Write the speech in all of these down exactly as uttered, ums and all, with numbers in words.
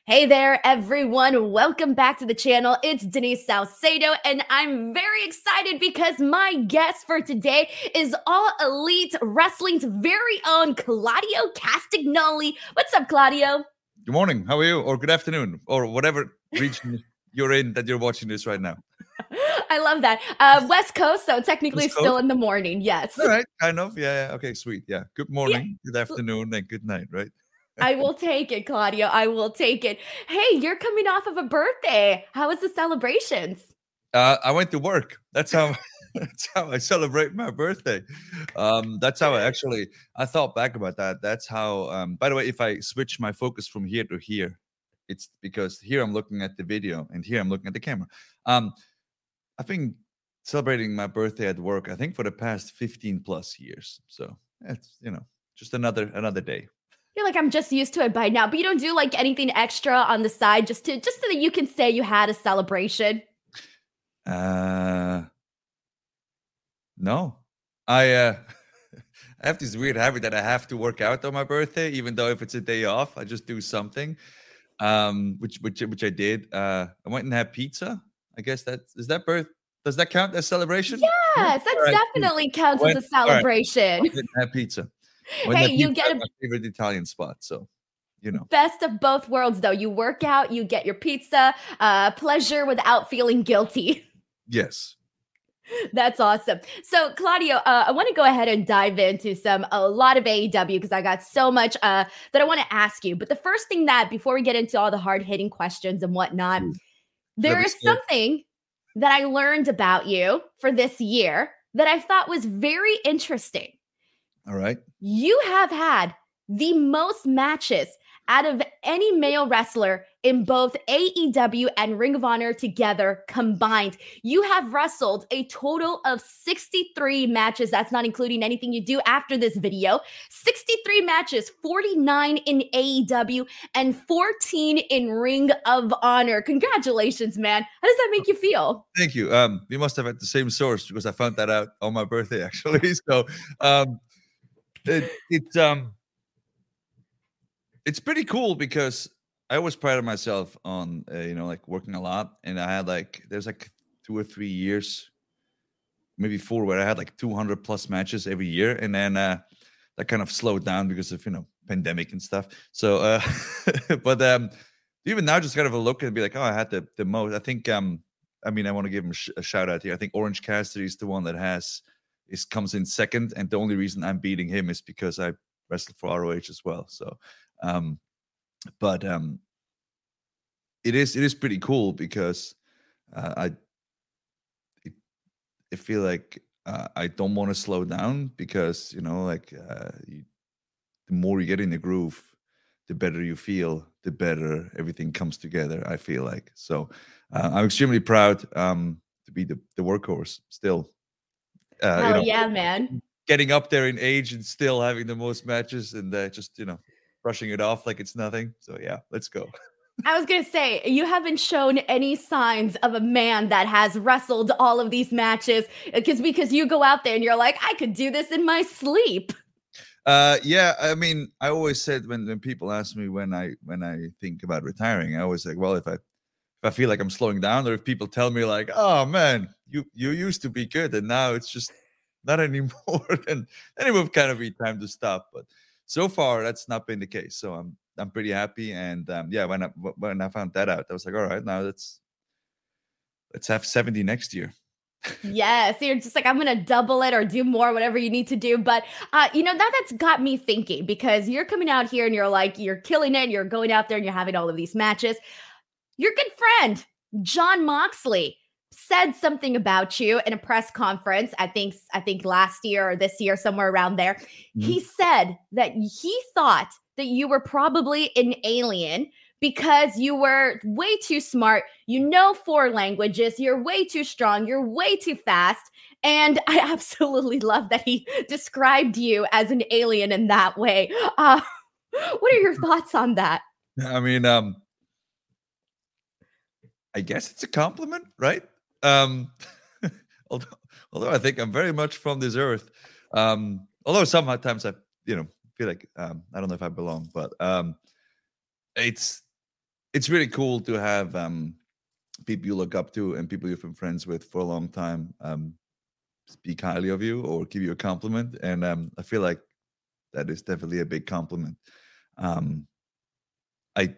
Hey there, everyone. Welcome back to the channel. It's Denise Salcedo, and I'm very excited because my guest for today is All Elite Wrestling's very own Claudio Castagnoli. What's up, Claudio? Good morning. How are you? Or good afternoon, or whatever region you're in that you're watching this right now. I love that. Uh, West Coast, so technically West still Coast? in the morning. Yes. All right, kind of. Yeah, yeah. Okay, sweet. Yeah. Good morning, Yeah. good afternoon, and good night, right? I will take it, Claudio. I will take it. Hey, you're coming off of a birthday. How was the celebrations? Uh, I went to work. That's how that's how I celebrate my birthday. Um, that's how I actually I thought back about that. That's how um by the way, if I switch my focus from here to here, it's because here I'm looking at the video and here I'm looking at the camera. Um, I've been celebrating my birthday at work, I think for the past fifteen plus years. So it's you know, just another another day. You're like, I'm just used to it by now, but you don't do like anything extra on the side just to just so that you can say you had a celebration. Uh no. I uh I have this weird habit that I have to work out on my birthday, even though if it's a day off, I just do something. Um, which which which I did. Uh I went and had pizza. I guess that is that birth does that count as celebration? Yes, All that's right, cool. definitely counts as Went, a all right. celebration. Went and had pizza. Went Hey, and had you pizza get at a my favorite Italian spot. So you know. best of both worlds though. You work out, you get your pizza, uh, pleasure without feeling guilty. Yes. That's awesome. So, Claudio, uh, I want to go ahead and dive into some a lot of A E W because I got so much uh, that I want to ask you. But the first thing that before we get into all the hard hitting questions and whatnot, Ooh. there is something that I learned about you for this year that I thought was very interesting. All right. You have had the most matches out of any male wrestler in both A E W and Ring of Honor together combined. You have wrestled a total of sixty-three matches. That's not including anything you do after this video. sixty-three matches, forty-nine in A E W and fourteen in Ring of Honor. Congratulations, man. How does that make you feel? Thank you. Um, we must have had the same source because I found that out on my birthday, actually. So um, it, it's um, it's pretty cool because I always prided myself on uh, you know like working a lot, and I had like there's like two or three years, maybe four, where I had like two hundred plus matches every year, and then uh, that kind of slowed down because of you know pandemic and stuff. So, uh, but um, even now, just kind of a look and be like, oh, I had the the most. I think um, I mean, I want to give him sh- a shout out here. I think Orange Cassidy is the one that has is comes in second, and the only reason I'm beating him is because I wrestled for R O H as well. So. Um, but um, it is it is pretty cool because uh, I it, I feel like uh, I don't want to slow down because you know like uh, you, the more you get in the groove, the better you feel, the better everything comes together. I feel like so. Uh, I'm extremely proud um, to be the, the workhorse still. Uh, Hell you know, yeah, man! Getting up there in age and still having the most matches and uh, just you know. brushing it off like it's nothing. So yeah, let's go. I was going to say, you haven't shown any signs of a man that has wrestled all of these matches because because you go out there and you're like, I could do this in my sleep. Uh, yeah, I mean, I always said when, when people ask me when I when I think about retiring, I always like, well, if I if I feel like I'm slowing down, or if people tell me like, oh man, you you used to be good and now it's just not anymore, then then it would kind of be time to stop. But so far, that's not been the case. So I'm I'm pretty happy. And um, yeah, when I when I found that out, I was like, all right, now let's let's have seventy next year. Yes, you're just like, I'm gonna double it or do more, whatever you need to do. But uh, you know, that that's got me thinking because you're coming out here and you're like, you're killing it. You're going out there and you're having all of these matches. Your good friend Jon Moxley said something about you in a press conference. I think I think last year or this year, somewhere around there. Mm-hmm. He said that he thought that you were probably an alien because you were way too smart. You know four languages. You're way too strong. You're way too fast. And I absolutely love that he described you as an alien in that way. Uh, what are your thoughts on that? I mean, um, I guess it's a compliment, right? Um, although, although I think I'm very much from this earth. Um, although sometimes I, you know, feel like um, I don't know if I belong, but um, it's it's really cool to have um, people you look up to and people you've been friends with for a long time um, speak highly of you or give you a compliment, and um, I feel like that is definitely a big compliment. Um, I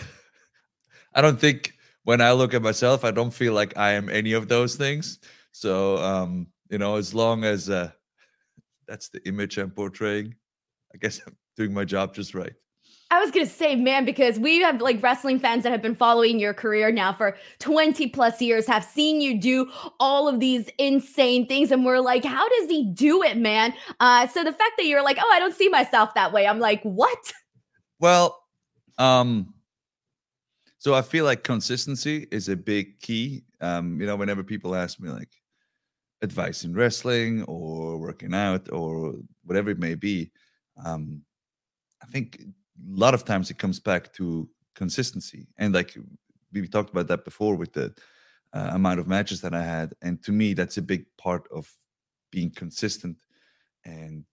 I don't think when I look at myself, I don't feel like I am any of those things. So um, you know, as long as uh, that's the image I'm portraying, I guess I'm doing my job just right. I was gonna say, man, because we have like wrestling fans that have been following your career now for twenty plus years, have seen you do all of these insane things, and we're like, how does he do it, man? Uh, so the fact that you're like, oh, I don't see myself that way, I'm like, what? Well, um, so I feel like consistency is a big key. Um, you know, whenever people ask me like advice in wrestling or working out or whatever it may be, um, I think a lot of times it comes back to consistency. And like we talked about that before with the uh, amount of matches that I had. And to me, that's a big part of being consistent. And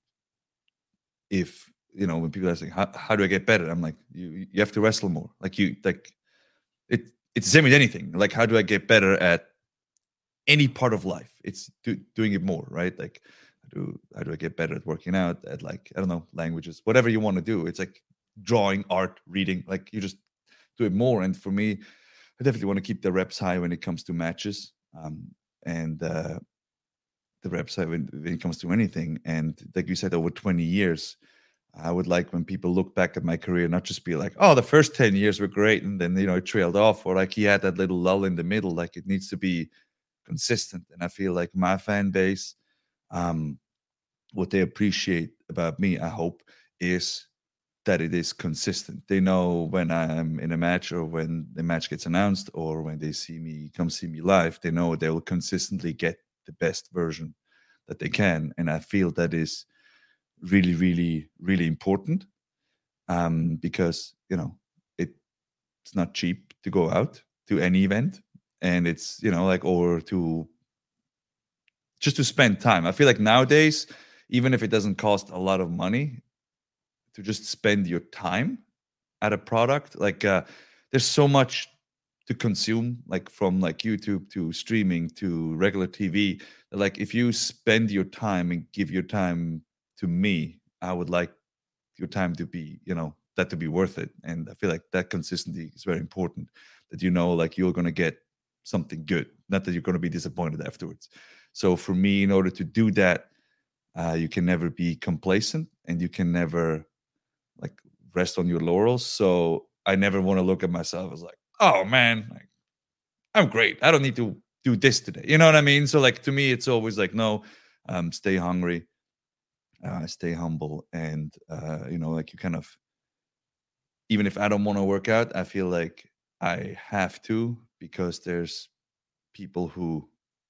if, you know, when people are saying, how, how do I get better? I'm like, you you have to wrestle more. Like you, like it, it's the same with anything. Like, how do I get better at any part of life? It's do, doing it more, right? Like, how do, how do I get better at working out, at like, I don't know, languages, whatever you want to do. It's like drawing, art, reading, like you just do it more. And for me, I definitely want to keep the reps high when it comes to matches. Um, and uh, the reps high when, when it comes to anything. And like you said, over twenty years, I would like when people look back at my career, not just be like, oh, the first ten years were great. And then, you know, it trailed off, or like he had that little lull in the middle. Like it needs to be consistent. And I feel like my fan base, um, what they appreciate about me, I hope, is that it is consistent. They know when I'm in a match or when the match gets announced or when they see me come see me live, they know they will consistently get the best version that they can. And I feel that is really, really, really important um, because, you know, it, it's not cheap to go out to any event. And it's, you know, like, or to just to spend time. I feel like nowadays, even if it doesn't cost a lot of money, to just spend your time at a product, like uh, there's so much to consume, like from like YouTube to streaming to regular T V. Like if you spend your time and give your time to me, I would like your time to be, you know, that to be worth it. And I feel like that consistency is very important, that you know, like you're going to get something good, not that you're going to be disappointed afterwards. So for me, in order to do that, uh, you can never be complacent and you can never like rest on your laurels. So I never want to look at myself as like, oh man, like, I'm great, I don't need to do this today. You know what I mean? So like to me, it's always like, no, um, stay hungry, uh, stay humble, and uh, you know, like you kind of, even if I don't want to work out, I feel like I have to, because there's people who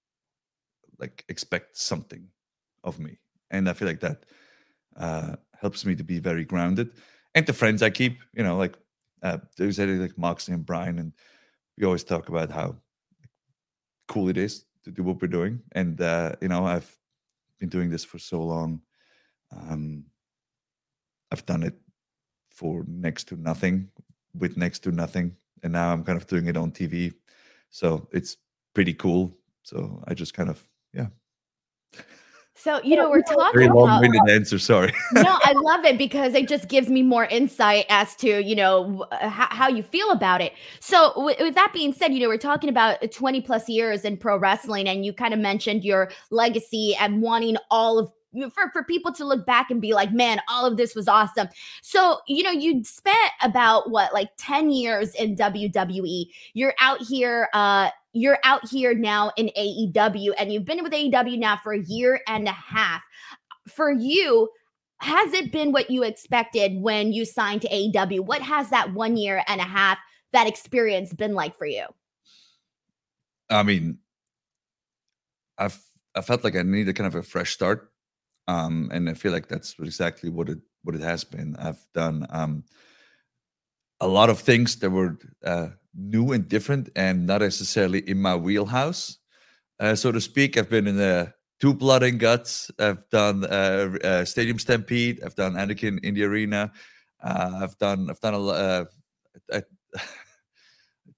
like expect something of me, and I feel like that uh, helps me to be very grounded. And the friends I keep, you know, like uh, there's like Moxley and Brian, and we always talk about how cool it is to do what we're doing. And uh, you know, I've been doing this for so long. Um, I've done it for next to nothing, with next to nothing, and now I'm kind of doing it on T V. So it's pretty cool. So I just kind of, yeah. So, you know, we're talking Very about long-winded answer, sorry. no, I love it because it just gives me more insight as to, you know, wh- how, how you feel about it. So, with, with that being said, you know, we're talking about twenty plus years in pro wrestling, and you kind of mentioned your legacy and wanting all of for, for people to look back and be like, man, all of this was awesome. So, you know, you spent about what, like ten years in W W E. You're out here, uh, you're out here now in A E W, and you've been with A E W now for a year and a half. For you, has it been what you expected when you signed to A E W? What has that one year and a half, that experience been like for you? I mean, I've I felt like I needed kind of a fresh start. Um, and I feel like that's exactly what it what it has been. I've done um, a lot of things that were uh, new and different, and not necessarily in my wheelhouse, uh, so to speak. I've been in the two Blood and Guts. I've done uh, uh, Stadium Stampede. I've done Anakin in the Arena. Uh, I've done I've done a lot. Uh, I,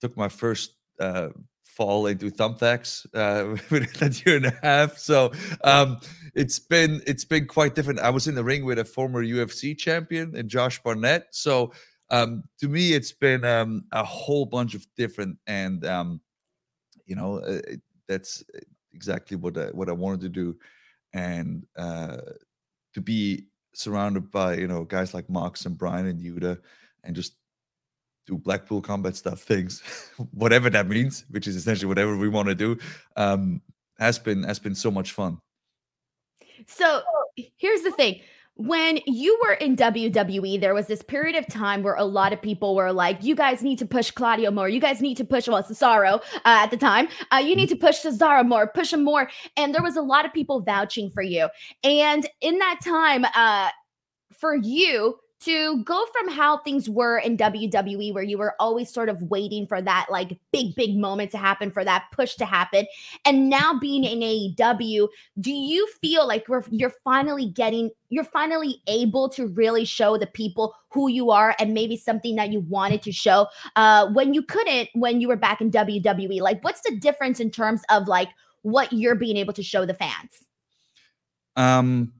took my first uh, fall into thumbtacks uh, within that year and a half. So um, it's been it's been quite different. I was in the ring with a former U F C champion and Josh Barnett. So um, to me, it's been um, a whole bunch of different, and um, you know, uh, that's exactly what I, what I wanted to do, and uh, to be surrounded by you know guys like Mox and Brian and Yuta, and just do Blackpool combat stuff things, whatever that means, which is essentially whatever we want to do, um, has been has been so much fun. So here's the thing. When you were in W W E, there was this period of time where a lot of people were like, you guys need to push Claudio more. You guys need to push, well, Cesaro uh, at the time. Uh, you need to push Cesaro more, push him more. And there was a lot of people vouching for you. And in that time, uh, for you to go from how things were in W W E, where you were always sort of waiting for that like big, big moment to happen, for that push to happen, and now being in A E W, do you feel like we're, you're finally getting, you're finally able to really show the people who you are, and maybe something that you wanted to show uh, when you couldn't, when you were back in W W E? Like, what's the difference in terms of like what you're being able to show the fans? Um,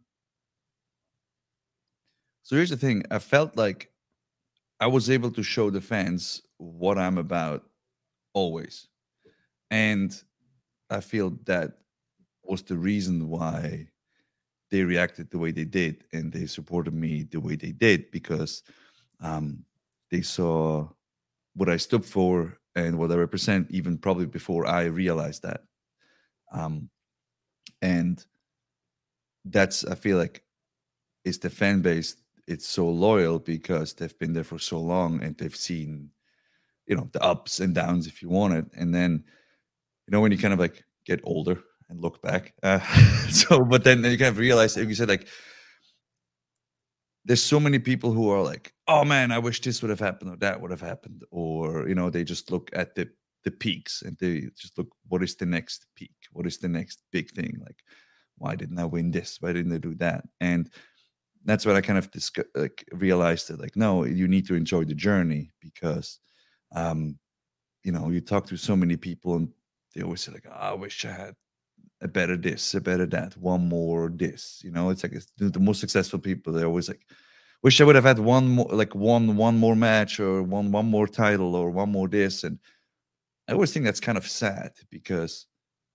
So here's the thing. I felt like I was able to show the fans what I'm about always. And I feel that was the reason why they reacted the way they did and they supported me the way they did, because um, they saw what I stood for and what I represent, even probably before I realized that. Um, and that's, I feel like, is the fan base. It's so loyal because they've been there for so long and they've seen, you know, the ups and downs, if you want it. And then, you know, when you kind of like get older and look back, uh, so, but then you kind of realize, like you said, like, there's so many people who are like, oh man, I wish this would have happened or that would have happened. Or, you know, they just look at the, the peaks and they just look, what is the next peak? What is the next big thing? Like, why didn't I win this? Why didn't I do that? And that's what I kind of discuss, like realized that like, no, you need to enjoy the journey, because, um, you know, you talk to so many people and they always say like, oh, I wish I had a better this, a better that, one more this, you know, it's like it's the, the most successful people. They're always like, wish I would have had one more, like one, one more match or one, one more title or one more this. And I always think that's kind of sad, because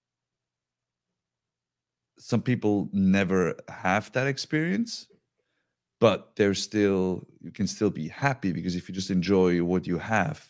some people never have that experience, but there's still, you can still be happy, because if you just enjoy what you have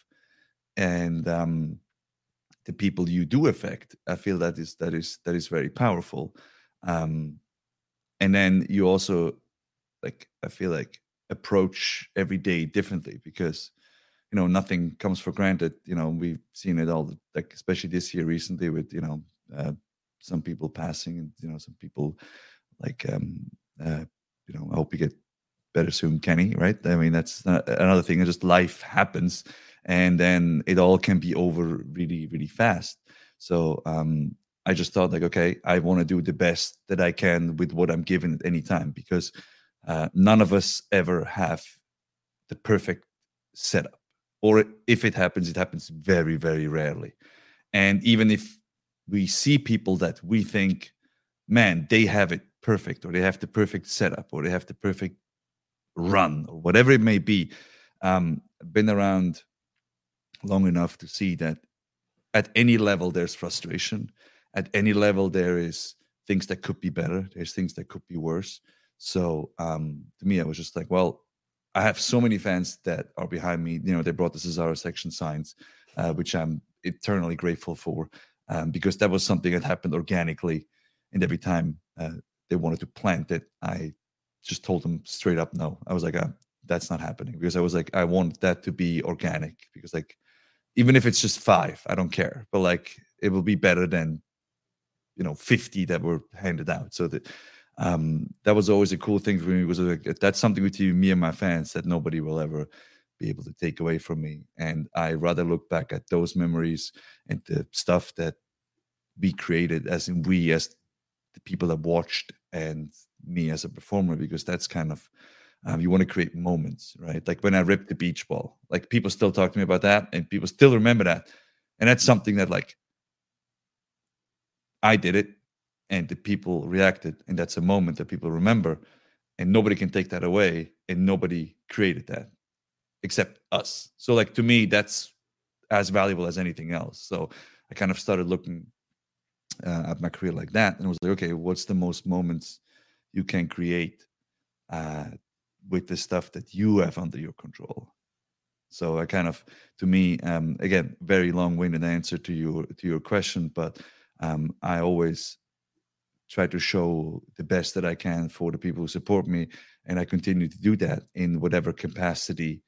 and um, the people you do affect, I feel that is that is that is very powerful. Um, and then you also, like, I feel like, approach every day differently, because you know nothing comes for granted. You know, we've seen it all, like especially this year recently with you know uh, some people passing, and you know some people like um, uh, you know I hope you get better soon, Kenny, right? I mean, that's not, another thing. It's just life happens, and then it all can be over really, really fast. So um, I just thought, like, okay, I want to do the best that I can with what I'm given at any time, because uh, none of us ever have the perfect setup, or if it happens, it happens very, very rarely. And even if we see people that we think, man, they have it perfect, or they have the perfect setup, or they have the perfect run, or whatever it may be, um been around long enough to see that at any level there's frustration, at any level there is things that could be better, there's things that could be worse. So um to me, I was just like, well, I have so many fans that are behind me. You know, they brought the Cesaro section signs, uh, which I'm eternally grateful for, um, because that was something that happened organically, and every time uh, they wanted to plant it, I just told them straight up no. I was like, uh, that's not happening, because I was like, I want that to be organic, because like, even if it's just five, I don't care, but like, it will be better than, you know, fifty that were handed out. So that um that was always a cool thing for me, was like, that's something between me and my fans that nobody will ever be able to take away from me. And I rather look back at those memories and the stuff that we created, as in we as the people that watched, and me as a performer, because that's kind of Um, you want to create moments, right? Like when I ripped the beach ball, like people still talk to me about that, and people still remember that, and that's something that like I did it, and the people reacted, and that's a moment that people remember, and nobody can take that away, and nobody created that except us. So like to me, that's as valuable as anything else. So I kind of started looking uh, at my career like that, and I was like, okay, what's the most moments you can create uh, with the stuff that you have under your control? So I kind of, to me, um, again, very long-winded answer to your to your question, but um, I always try to show the best that I can for the people who support me, and I continue to do that in whatever capacity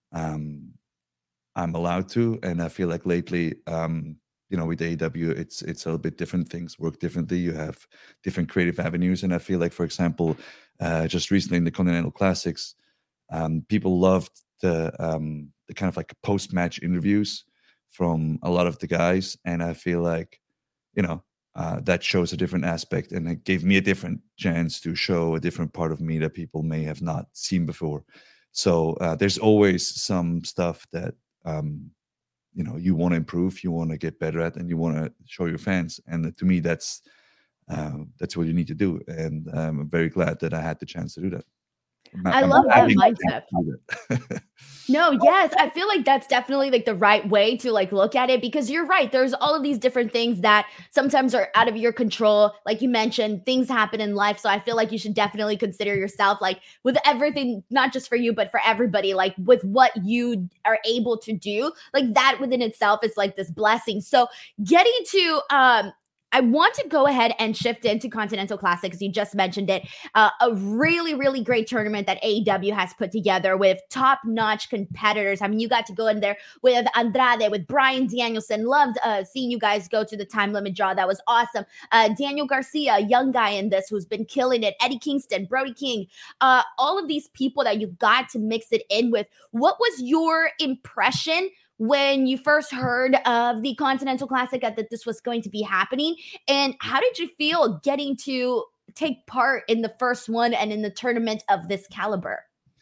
um, I'm allowed to. And I feel like lately, um, you know, with A E W, it's it's a little bit different. Things work differently. You have different creative avenues, and I feel like, for example, uh, just recently in the Continental Classics, um, people loved the um, the kind of like post-match interviews from a lot of the guys, and I feel like, you know, uh, that shows a different aspect, and it gave me a different chance to show a different part of me that people may have not seen before. So uh, there's always some stuff that um, you know you want to improve, you want to get better at, and you want to show your fans. And to me, that's uh, that's what you need to do. And um, I'm very glad that I had the chance to do that. I'm, I I'm love that having the mindset. chance to do that. No, yes, I feel like that's definitely like the right way to like look at it, because you're right. There's all of these different things that sometimes are out of your control. Like you mentioned, things happen in life. So I feel like you should definitely consider yourself like with everything, not just for you, but for everybody, like with what you are able to do, like that within itself is like this blessing. So getting to um I want to go ahead and shift into Continental Classic because you just mentioned it. Uh, a really, really great tournament that A E W has put together with top-notch competitors. I mean, you got to go in there with Andrade, with Bryan Danielson. Loved uh, seeing you guys go to the time limit draw. That was awesome. Uh, Daniel Garcia, a young guy in this who's been killing it. Eddie Kingston, Brody King. Uh, all of these people that you got to mix it in with. What was your impression when you first heard of the Continental Classic, that this was going to be happening? And how did you feel getting to take part in the first one and in the tournament of this caliber?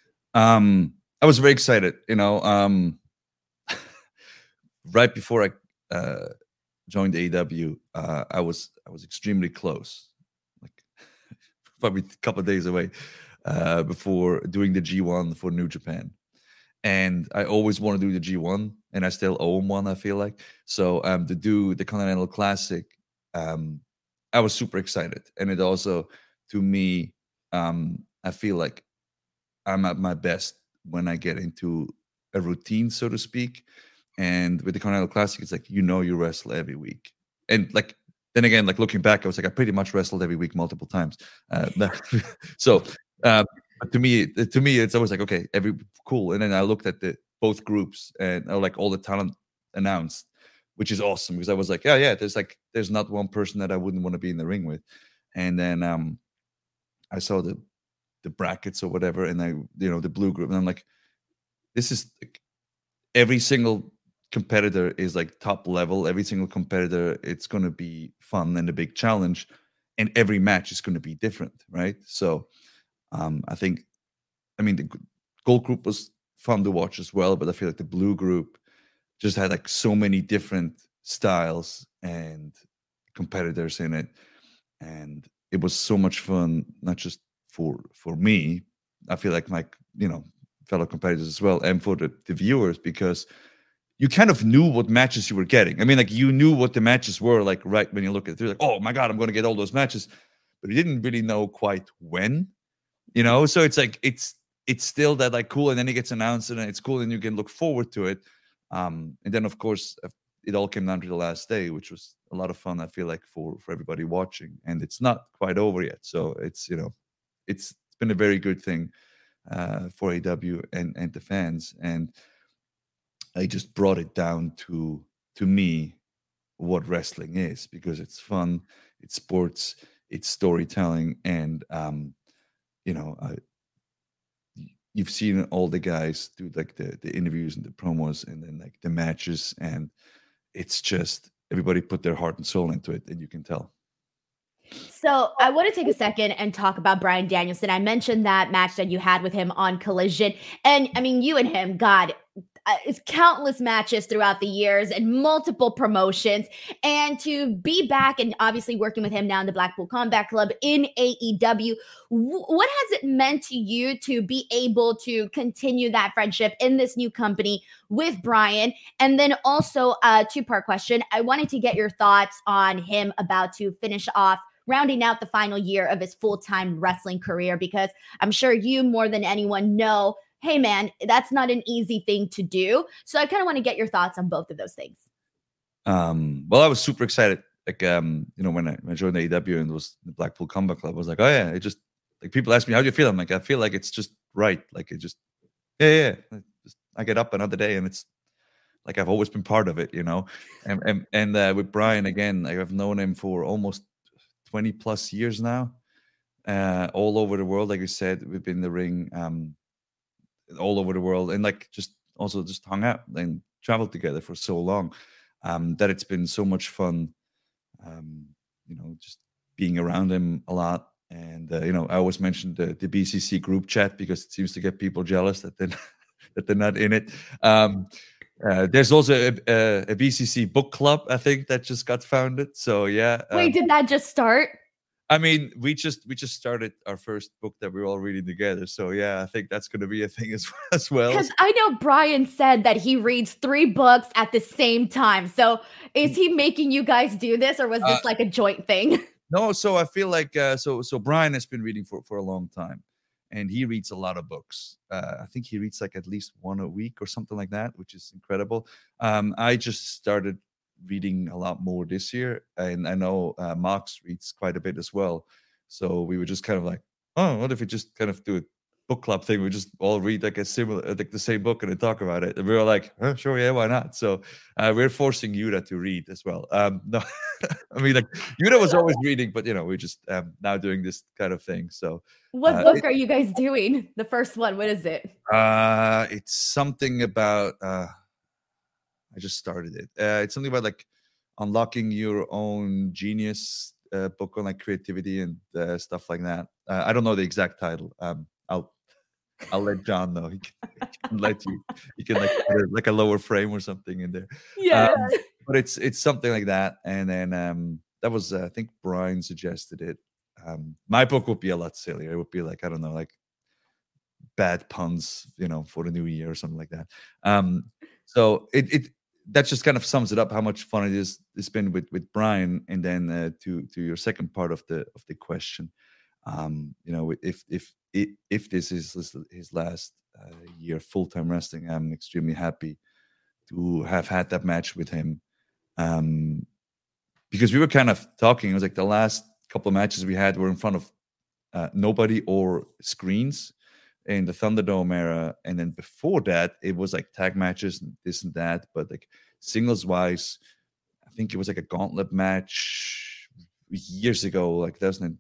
Um, I was very excited, you know, um, right before I uh, joined A E W, uh, I was I was extremely close, like probably a couple of days away uh, before doing the G one for New Japan. And I always want to do the G one, and I still own one, I feel like. So um, to do the Continental Classic, um, I was super excited. And it also, to me, um, I feel like I'm at my best when I get into a routine, so to speak. And with the Continental Classic, it's like, you know, you wrestle every week. And like, then again, like looking back, I was like, I pretty much wrestled every week multiple times. Uh, so, um, but to me, to me, it's always like, okay, every cool. And then I looked at the both groups and uh, like all the talent announced, which is awesome because I was like, yeah, yeah, there's like there's not one person that I wouldn't want to be in the ring with. And then um, I saw the the brackets or whatever, and I, you know, the blue group, and I'm like, this is like, every single competitor is like top level. Every single competitor, it's going to be fun and a big challenge, and every match is going to be different, right? So um, I think, I mean, the gold group was fun to watch as well, but I feel like the blue group just had like so many different styles and competitors in it, and it was so much fun, not just for for me. I feel like my, you know, fellow competitors as well, and for the, the viewers, because you kind of knew what matches you were getting. I mean, like you knew what the matches were, like right when you look at it, you're like, oh my god, I'm going to get all those matches, but you didn't really know quite when, you know. So it's like it's it's still that like cool, and then it gets announced, and it's cool, and you can look forward to it. Um, and then of course it all came down to the last day, which was a lot of fun. I feel like for for everybody watching, and it's not quite over yet. So it's, you know, it's it's been a very good thing uh, for A E W and and the fans, and I just brought it down to to me what wrestling is, because it's fun, it's sports, it's storytelling, and um, you know, I, you've seen all the guys do like the the interviews and the promos, and then like the matches, and it's just everybody put their heart and soul into it, and you can tell. So I want to take a second and talk about Bryan Danielson. I mentioned that match that you had with him on Collision. And I mean, you and him, God, uh, it's countless matches throughout the years and multiple promotions. And to be back and obviously working with him now in the Blackpool Combat Club in A E W, w- what has it meant to you to be able to continue that friendship in this new company with Bryan? And then also a two-part question. I wanted to get your thoughts on him about to finish off rounding out the final year of his full-time wrestling career, because I'm sure you more than anyone know, hey man, that's not an easy thing to do. So I kind of want to get your thoughts on both of those things. Um, well, I was super excited. Like, um, you know, when I, when I joined A E W and it was the Blackpool Combat Club, I was like, oh yeah, it just like people ask me, how do you feel? I'm like, I feel like it's just right. Like it just, yeah, yeah. yeah. Just, I get up another day and it's like I've always been part of it, you know. And and and uh, with Bryan again, like I've known him for almost twenty plus years now, uh, all over the world. Like I said, we've been in the ring, um, all over the world, and like just also just hung out and traveled together for so long, um, that it's been so much fun, um, you know, just being around him a lot. And uh, you know, I always mention the the B C C group chat because it seems to get people jealous that they're that they're not in it. Um, uh, there's also a, a, a B C C book club, I think, that just got founded. So yeah. Wait, Um, did that just start? I mean, we just we just started our first book that we're all reading together. So yeah, I think that's going to be a thing as, as well. Because I know Bryan said that he reads three books at the same time. So is he making you guys do this, or was Uh, this like a joint thing? No, so I feel like uh, so so Bryan has been reading for for a long time, and he reads a lot of books. Uh, I think he reads like at least one a week or something like that, which is incredible. Um, I just started reading a lot more this year, and I know uh, Marx reads quite a bit as well. So we were just kind of like, oh, what if we just kind of do a book club thing? We just all read like a similar, like the same book and then talk about it. And we were like, oh, sure, yeah, why not? So uh, we're forcing Yuta to read as well. Um, no, I mean, like Yuta was always reading, but you know, we're just um, now doing this kind of thing. So What uh, book it, are you guys doing? The first one, what is it? uh, it's something about. Uh, I just started it. Uh, it's something about like unlocking your own genius. Uh, book on like creativity and uh, stuff like that. Uh, I don't know the exact title. Um, I'll I'll let John know. He can, he can let you. You can like put a, like a lower frame or something in there. Yeah. Um, but it's it's something like that. And then um, that was uh, I think Bryan suggested it. Um, my book would be a lot sillier. It would be like I don't know, like bad puns, you know, for the new year or something like that. Um, so it it that just kind of sums it up how much fun it is it's been with with Bryan. And then uh, to to your second part of the of the question, um, you know, if if if, if this is his, his last uh, year full time wrestling, I'm extremely happy to have had that match with him. Um, because we were kind of talking, it was like the last couple of matches we had were in front of uh, nobody or screens in the Thunderdome era, and then before that it was like tag matches and this and that. But like singles wise, I think it was like a gauntlet match years ago, like two thousand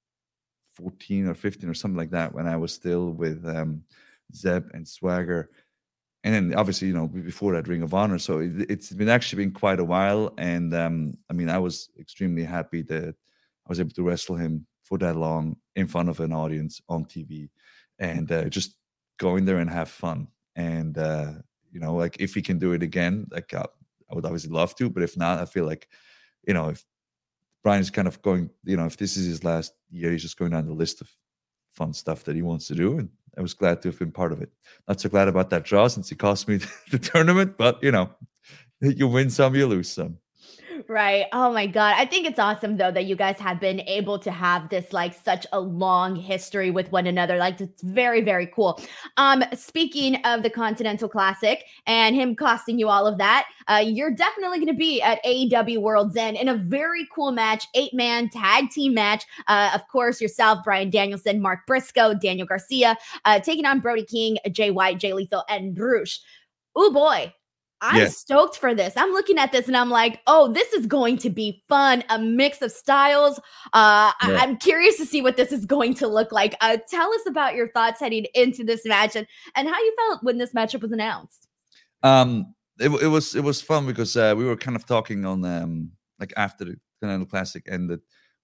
fourteen or fifteen or something like that, when I was still with um, Zeb and Swagger. And then obviously, you know, before that, Ring of Honor. So it, it's been actually been quite a while. And um, I mean, I was extremely happy that I was able to wrestle him for that long in front of an audience on T V, and uh, just go in there and have fun. And, uh, you know, like if he can do it again, like uh, I would obviously love to. But if not, I feel like, you know, if Bryan's kind of going, you know, if this is his last year, he's just going down the list of fun stuff that he wants to do. And I was glad to have been part of it. Not so glad about that draw since it cost me the tournament, but you know, you win some, you lose some. Right. Oh my God. I think it's awesome though that you guys have been able to have this like such a long history with one another. Like it's very, very cool. Um, speaking of the Continental Classic and him costing you all of that, uh, you're definitely going to be at A E W World's End in a very cool match, eight man tag team match. Uh, of course, yourself, Bryan Danielson, Mark Briscoe, Daniel Garcia, uh, taking on Brody King, Jay White, Jay Lethal, and Rush. Oh boy. I'm Yeah. stoked for this. I'm looking at this and I'm like, oh, this is going to be fun. A mix of styles. Uh, Yeah. I- I'm curious to see what this is going to look like. Uh, tell us about your thoughts heading into this match and, and how you felt when this matchup was announced. Um, it, it was it was fun because uh, we were kind of talking on um like after the Continental Classic ended,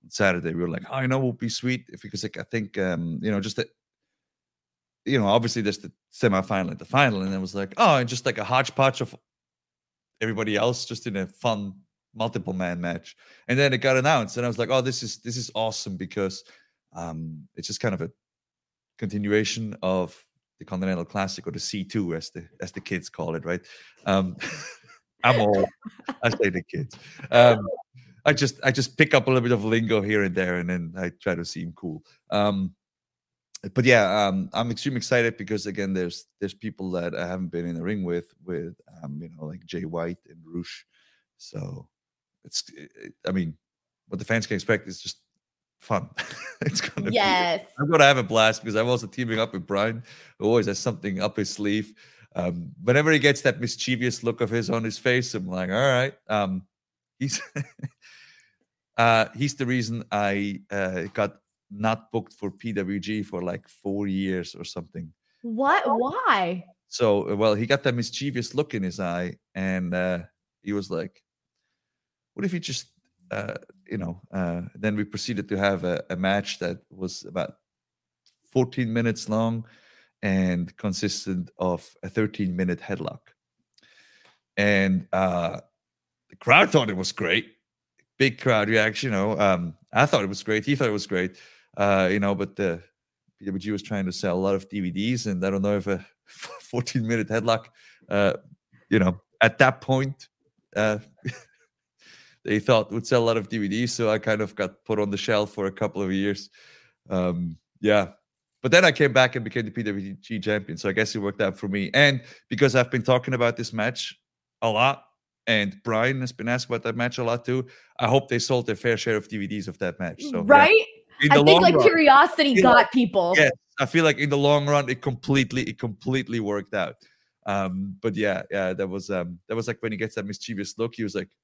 Saturday. We were like, oh, you know, it would be sweet if because like I think um, you know, just that, you know, obviously there's the semifinal and the final, and it was like, oh, and just like a hodgepodge of everybody else, just in a fun multiple man match. And then it got announced, and I was like, oh, this is this is awesome because um, it's just kind of a continuation of the Continental Classic, or the C two as the as the kids call it, right? Um, I'm all I say the kids. Um, I just I just pick up a little bit of lingo here and there, and then I try to seem cool. Um, but yeah, um, I'm extremely excited because again, there's there's people that I haven't been in the ring with, with um, you know, like Jay White and Roosh. So it's, it, I mean, what the fans can expect is just fun. It's gonna yes. be. I'm gonna have a blast because I'm also teaming up with Brian, who always has something up his sleeve. Um, whenever he gets that mischievous look of his on his face, I'm like, all right, um, he's uh, he's the reason I uh, got not booked for P W G for like four years or something. What? Why? So, well, he got that mischievous look in his eye, and uh, he was like, "What if you just, uh, you know?" Uh, then we proceeded to have a, a match that was about fourteen minutes long and consisted of a thirteen minute headlock. And uh, the crowd thought it was great. Big crowd reaction, you know. Um, I thought it was great. He thought it was great, uh, you know. But the P W G was trying to sell a lot of D V Ds, and I don't know if a fourteen minute headlock, uh, you know, at that point, uh, they thought would sell a lot of D V Ds. So I kind of got put on the shelf for a couple of years. Um, yeah. But then I came back and became the P W G champion. So I guess it worked out for me. And because I've been talking about this match a lot, and Brian has been asked about that match a lot too, I hope they sold their fair share of D V Ds of that match. So right? Yeah. I think like run, curiosity got like, people. Yes, I feel like in the long run, it completely, it completely worked out. Um, but yeah, yeah, that was um, that was like when he gets that mischievous look. He was like,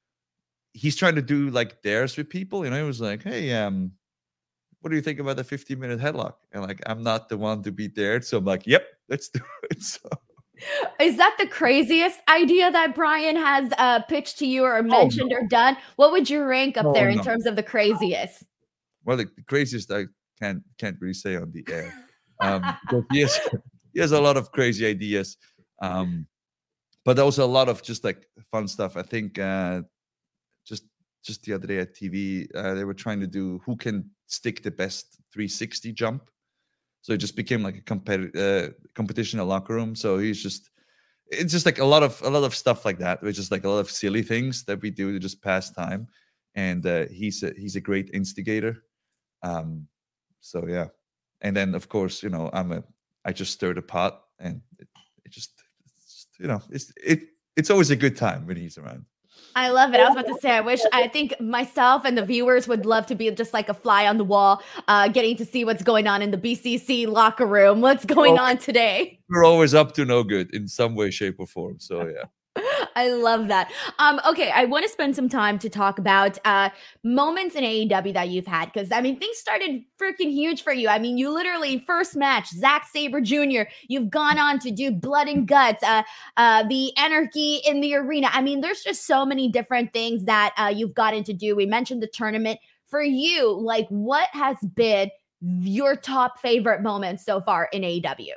he's trying to do like dares with people, you know. He was like, "Hey, um, what do you think about the fifteen minute headlock?" And like, I'm not the one to be dared, so I'm like, "Yep, let's do it." So. Is that the craziest idea that Brian has uh, pitched to you or mentioned oh, no. or done? What would you rank up oh, there in no. terms of the craziest? Well, the, the craziest I can't can't really say on the air. Um, but he has, he has a lot of crazy ideas, um, but also a lot of just like fun stuff. I think uh, just just the other day at T V, uh, they were trying to do who can stick the best three sixty jump. So it just became like a competitive uh, competition in the locker room. So he's just, it's just like a lot of a lot of stuff like that. It's just like a lot of silly things that we do to just pass time. And uh, he's a, he's a great instigator. Um, so yeah, and then of course, you know, I'm a I just stir the pot, and it, it just, it's just, you know, it's it it's always a good time when he's around. I love it. I was about to say, I wish, I think myself and the viewers would love to be just like a fly on the wall, uh, getting to see what's going on in the B C C locker room. What's going well, on today? We're always up to no good in some way, shape, or form. So yeah. I love that. Um, okay, I want to spend some time to talk about uh, moments in A E W that you've had, because, I mean, things started freaking huge for you. I mean, you literally, first match, Zack Sabre Junior, you've gone on to do Blood and Guts, uh, uh, the Anarchy in the Arena. I mean, there's just so many different things that uh, you've gotten to do. We mentioned the tournament. For you, like, what has been your top favorite moments so far in A E W?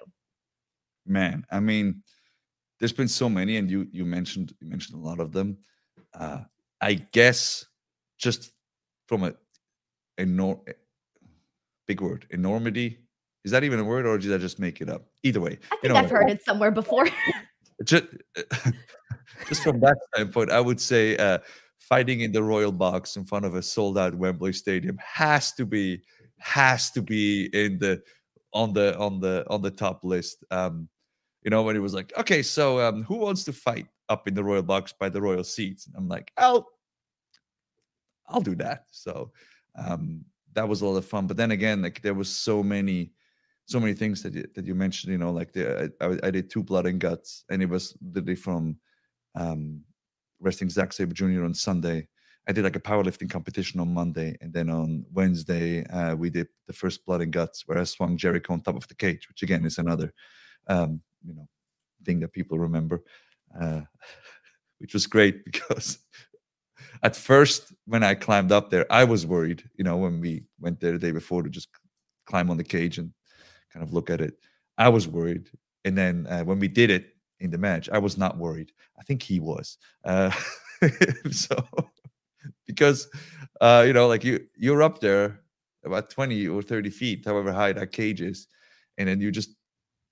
Man, I mean... there's been so many, and you you mentioned you mentioned a lot of them. Uh, I guess just from a enor- big word, enormity. Is that even a word, or did I just make it up? Either way, I think you know, I've heard it somewhere before. just, just from that standpoint, I would say uh, fighting in the Royal Box in front of a sold-out Wembley Stadium has to be has to be in the on the on the on the top list. Um, You know, when it was like, okay, so um, who wants to fight up in the Royal Box by the Royal Seats? And I'm like, oh, I'll do that. So um, that was a lot of fun. But then again, like there was so many, so many things that you, that you mentioned. You know, like the, I, I did two Blood and Guts, and it was literally from um, wrestling Zack Sabre Junior on Sunday. I did like a powerlifting competition on Monday, and then on Wednesday uh, we did the first Blood and Guts, where I swung Jericho on top of the cage, which again is another. Um, you know, thing that people remember, uh, which was great because at first, when I climbed up there, I was worried. You know, when we went there the day before to just climb on the cage and kind of look at it, I was worried. And then uh, when we did it in the match, I was not worried. I think he was. Uh, so because uh, you know, like you you're up there about twenty or thirty feet, however high that cage is, and then you just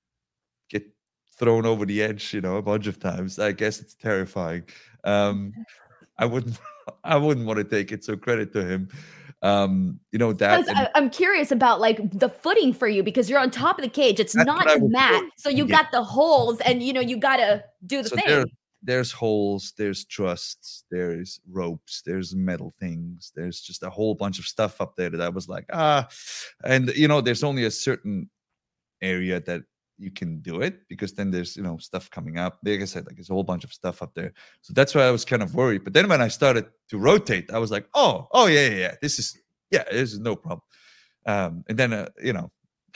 get thrown over the edge, you know, a bunch of times. I guess it's terrifying. Um, I wouldn't I wouldn't want to take it. So credit to him. Um, you know that. And I, I'm curious about like the footing for you because you're on top of the cage. It's that's not what I was mat, worried. so you Yeah. got the holes, and you know you gotta do the So thing. there, there's holes, there's trusts, there's ropes, there's metal things, there's just a whole bunch of stuff up there that I was like, ah, and you know, there's only a certain area that you can do it because then there's you know stuff coming up. Like I said, like there's a whole bunch of stuff up there. So that's why I was kind of worried. But then when I started to rotate, I was like, oh, oh yeah, yeah, yeah. This is yeah, this is no problem. Um, and then uh, you know,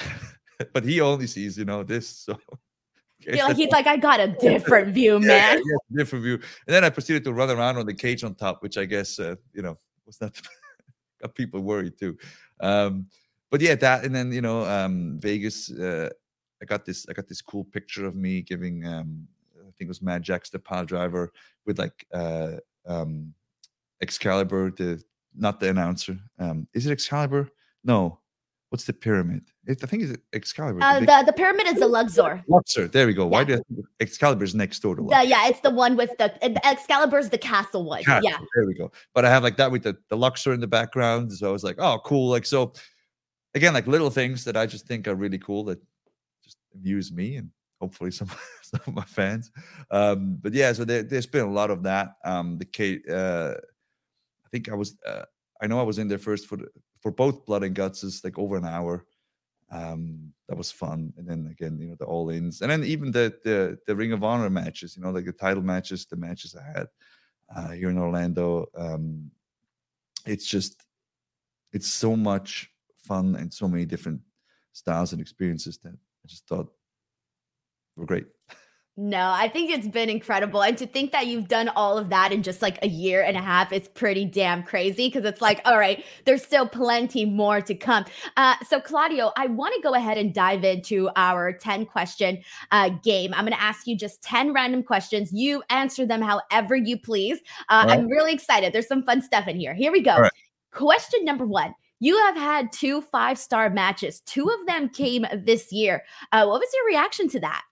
but he only sees you know this. So okay, Yeah, that's he's all- like, I got a different view, yeah, man. yeah, yeah, different view. And then I proceeded to run around on the cage on top, which I guess uh, you know was not got people worried too. Um, but yeah, that and then you know um, Vegas. Uh, I got this. I got this cool picture of me giving. Um, I think it was Mad Jax, the pile driver, with like uh, um, Excalibur, the not the announcer. Um, is it Excalibur? No. What's the pyramid? It, I think it's Excalibur. Uh, big- the the pyramid is the Luxor. Luxor. There we go. Why Yeah. do I think Excalibur's next door to The, Luxor? yeah, it's the one with the, the Excalibur's the castle one. Castle, Yeah. there we go. But I have like that with the, the Luxor in the background. So I was like, oh, cool. Like, so again, like little things that I just think are really cool that just amuse me and hopefully some, some of my fans. Um, but yeah, so there, there's been a lot of that. Um, the K, uh, I think I was, uh, I know I was in there first for the, for both Blood and Guts is like over an hour. Um, that was fun. And then again, you know, the all ins, and then even the the the Ring of Honor matches, you know, like the title matches, the matches I had uh, here in Orlando. Um, it's just it's so much fun and so many different styles and experiences that I just thought were great. No, I think it's been incredible. And to think that you've done all of that in just like a year and a half, it's pretty damn crazy because it's like, all right, there's still plenty more to come. Uh, so, Claudio, I want to go ahead and dive into our ten question uh, game. I'm going to ask you just ten random questions. You answer them however you please. Uh, All right. I'm really excited. There's some fun stuff in here. Here we go. All right. Question number one. You have had two five-star matches. Two of them came this year. Uh, what was your reaction to that?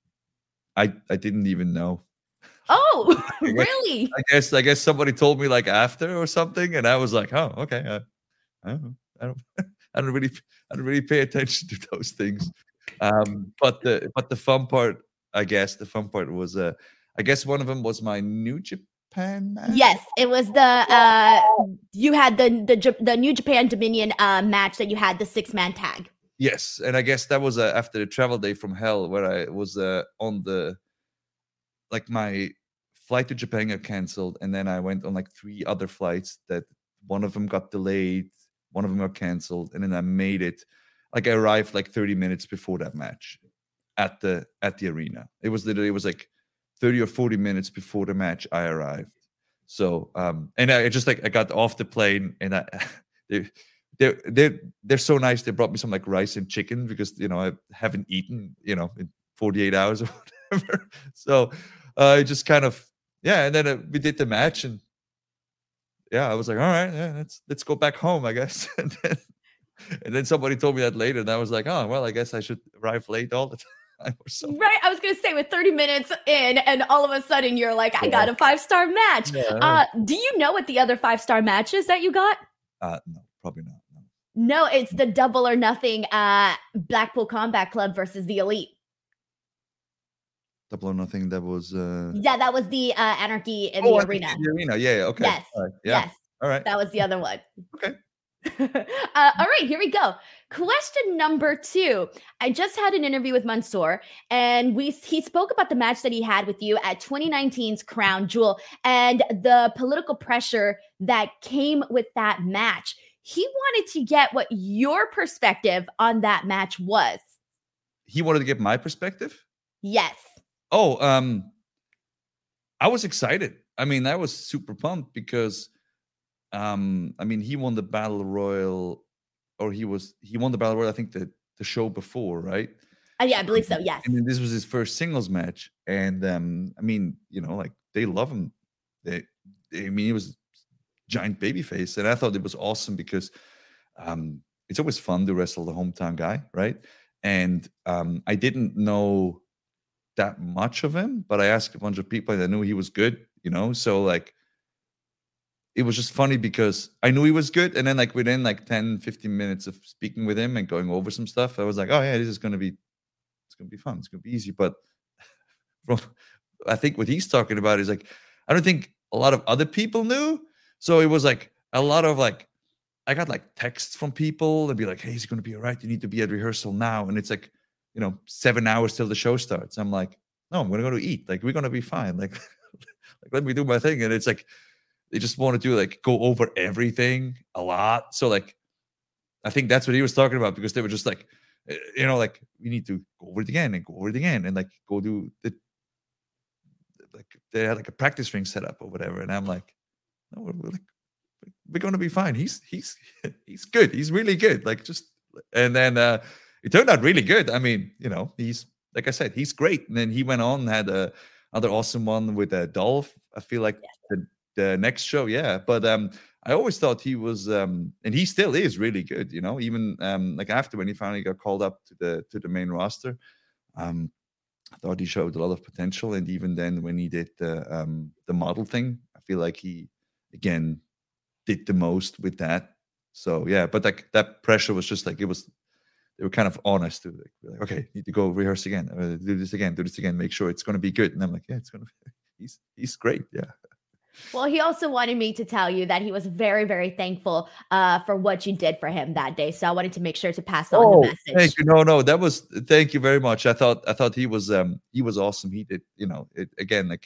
I I didn't even know. Oh, I guess- really? I guess I guess somebody told me like after or something, and I was like, oh, okay. Uh, I don't know. I don't. I don't really. I don't really pay attention to those things. Um, but the but the fun part, I guess, the fun part was, uh, I guess one of them was my New Japan match. Yes, it was the uh you had the the J- the New Japan Dominion uh match that you had the six man tag. Yes, and I guess that was uh, after the travel day from hell, where I was uh, on the like my flight to Japan got canceled, and then I went on like three other flights. That one of them got delayed, one of them got canceled, and then I made it. Like I arrived like thirty minutes before that match at the at the arena. It was literally it was like thirty or forty minutes before the match I arrived. So um, and I just like I got off the plane and I. They, They're, they're, they're so nice. They brought me some like rice and chicken because, you know, I haven't eaten, you know, in forty-eight hours or whatever. So uh, I just kind of, yeah. And then uh, we did the match and yeah, I was like, all right, yeah, let's, let's go back home, I guess. and, then, and then somebody told me that later and I was like, oh, well, I guess I should arrive late all the time or something. Right. I was gonna say with thirty minutes in, and all of a sudden you're like, I Yeah. got a five star match. Yeah. Uh, do you know what the other five star match is that you got? Uh, no, probably not. No. No, it's the double or nothing uh Blackpool Combat Club versus the Elite. Double or nothing. That was. Uh... Yeah, that was the uh Anarchy in Oh, the I think arena. in the arena. Yeah. yeah, Okay. Yes. All right. Yeah. Yes, All right. that was the other one. Okay. uh, all right, here we go. Question number two. I just had an interview with Mansoor, and we he spoke about the match that he had with you at twenty nineteen's Crown Jewel and the political pressure that came with that match. He wanted to get what your perspective on that match was. He wanted to get my perspective. Yes. Oh, um, I was excited. I mean, I was super pumped because, um, I mean, he won the battle royal, or he was he won the battle royal. I think the the show before, right? Uh, yeah, I believe so. Yes. And then this was his first singles match, and um, I mean, you know, like they love him. They, I mean, he was giant baby face, and I thought it was awesome because um, it's always fun to wrestle the hometown guy, right? And um, I didn't know that much of him, but I asked a bunch of people, and I knew he was good, you know. So like, it was just funny because I knew he was good, and then like within like ten, fifteen minutes of speaking with him and going over some stuff, I was like, oh yeah, this is gonna be, it's gonna be fun, it's gonna be easy. But from, I think what he's talking about is like, I don't think a lot of other people knew. So it was like a lot of like, I got like texts from people and be like, hey, is it going to be all right? You need to be at rehearsal now. And it's like, you know, seven hours till the show starts. I'm like, no, I'm going to go to eat. Like, we're going to be fine. Like, like, let me do my thing. And it's like, they just want to do like, go over everything a lot. So like, I think that's what he was talking about, because they were just like, you know, like, we need to go over it again and go over it again and like go do the, like they had like a practice ring set up or whatever. And I'm like, no, we're, we're like, we're going to be fine. He's, he's, he's good. He's really good. Like just, and then uh, it turned out really good. I mean, you know, he's, like I said, he's great. And then he went on and had a other awesome one with uh, Dolph. I feel like the, the next show. Yeah. But um, I always thought he was, um, and he still is really good, you know, even um, like after when he finally got called up to the, to the main roster, um, I thought he showed a lot of potential. And even then when he did the, um, the model thing, I feel like he, again, did the most with that. So yeah, but like that pressure was just like, it was, they were kind of honest to like, like okay, need to go rehearse again, uh, do this again, do this again, make sure it's going to be good. And I'm like, yeah, it's going to be, he's, he's great. Yeah. Well, he also wanted me to tell you that he was very, very thankful uh, for what you did for him that day. So I wanted to make sure to pass on Oh, the message. thank you. No, no, that was, thank you very much. I thought, I thought he was, um, he was awesome. He did, you know, it again, like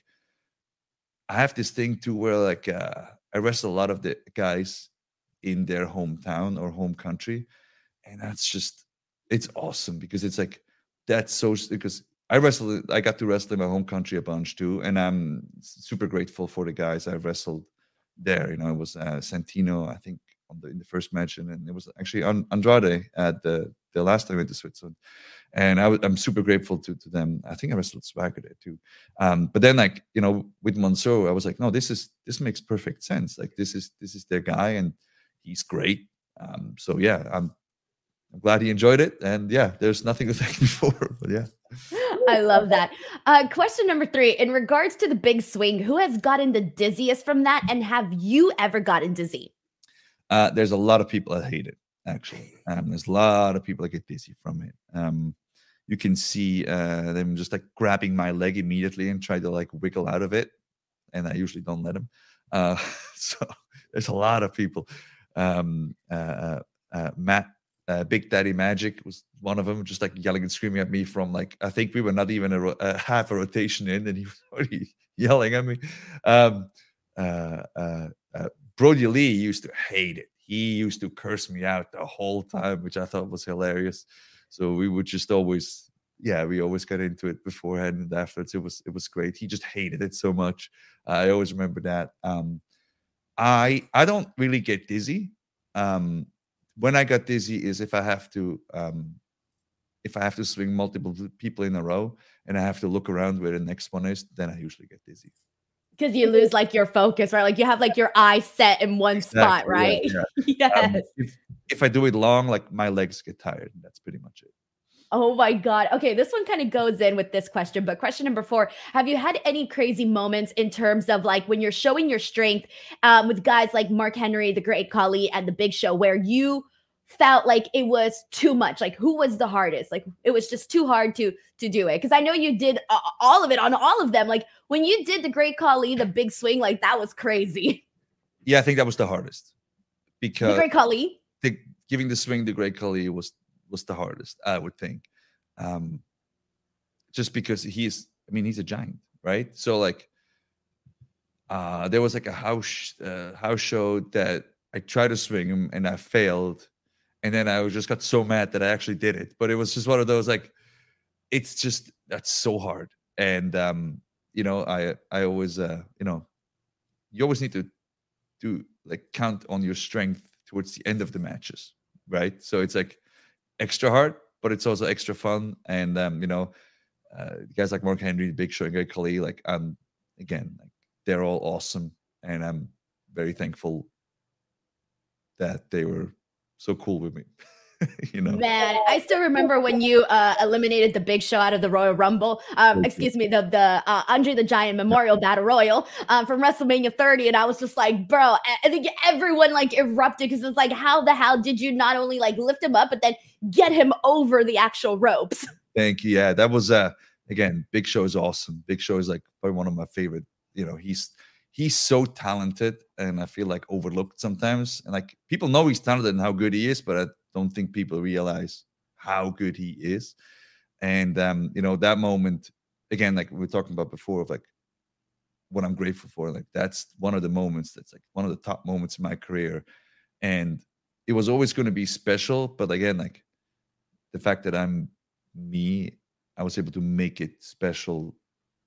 I have this thing too, where like, uh, I wrestle a lot of the guys in their hometown or home country. And that's just, it's awesome because it's like, that's so, because I wrestled, I got to wrestle in my home country a bunch too. And I'm super grateful for the guys I wrestled there. You know, it was uh, Santino, I think, on the, in the first match. And then it was actually Andrade at the, the last time I went to Switzerland. And I was, I'm super grateful to, to them. I think I wrestled Swagger there too. Um, but then like, you know, with Monceau, I was like, no, this is, this makes perfect sense. Like this is, this is their guy and he's great. Um, so yeah, I'm, I'm glad he enjoyed it. And yeah, there's nothing to thank me for, but yeah. I love that. Uh, question number three, in regards to the big swing, who has gotten the dizziest from that? And have you ever gotten dizzy? Uh, there's a lot of people that hate it, actually. Um, there's a lot of people that get dizzy from it. Um, you can see uh, them just like grabbing my leg immediately and try to like wiggle out of it. And I usually don't let them. Uh, so there's a lot of people. Um, uh, uh, Matt, uh, Big Daddy Magic was one of them, just like yelling and screaming at me from like, I think we were not even a, ro- a half a rotation in and he was already yelling at me. Um, uh, uh, uh, Brody Lee used to hate it. He used to curse me out the whole time, which I thought was hilarious. So we would just always, yeah, we always got into it beforehand and afterwards. It was it was great. He just hated it so much. Uh, I always remember that. Um, I I don't really get dizzy. Um, when I got dizzy is if I have to um, if I have to swing multiple people in a row and I have to look around where the next one is, then I usually get dizzy. Because you lose like your focus, right? Like you have like your eyes set in one Exactly, spot, right? Yeah, yeah. Yes. Um, if if I do it long, like my legs get tired, and that's pretty much it. Oh my God. Okay, this one kind of goes in with this question, but question number four, have you had any crazy moments in terms of like when you're showing your strength um, with guys like Mark Henry, the Great Khali, and the Big Show, where you felt like it was too much? Like who was the hardest? Like it was just too hard to to do it? Because I know you did uh, all of it on all of them. Like when you did the Great Khali, the big swing, like that was crazy. Yeah, I think that was the hardest The because Great Khali? the, giving the swing to Great Khali was was the hardest, I would think. Um, just because he's, I mean, he's a giant, right? So like, uh, there was like a house uh, house show that I tried to swing him and I failed, and then I was just got so mad that I actually did it. But it was just one of those like, it's just that's so hard, and um, you know, I I always uh, you know, you always need to to like count on your strength towards the end of the matches, right? So it's like extra hard, but it's also extra fun. And um, you know, uh, guys like Mark Henry, Big Show, and Greg Khali, like um, again, like they're all awesome, and I'm very thankful that they were so cool with me. You know, Man, I still remember when you uh, eliminated the Big Show out of the Royal Rumble. Um, excuse me, the the uh, Andre the Giant Memorial Battle Royal um, from WrestleMania thirty, and I was just like, bro, I think everyone like erupted because it's like, how the hell did you not only like lift him up, but then get him over the actual ropes? Thank you. Yeah, that was uh again, Big Show is awesome. Big Show is like probably one of my favorite. You know, he's he's so talented, and I feel like overlooked sometimes. And like people know he's talented and how good he is, but I don't think people realize how good he is. And um, you know, that moment again, like we were talking about before, of like what I'm grateful for. Like that's one of the moments that's like one of the top moments in my career, and it was always going to be special. But again, like the fact that I'm me, I was able to make it special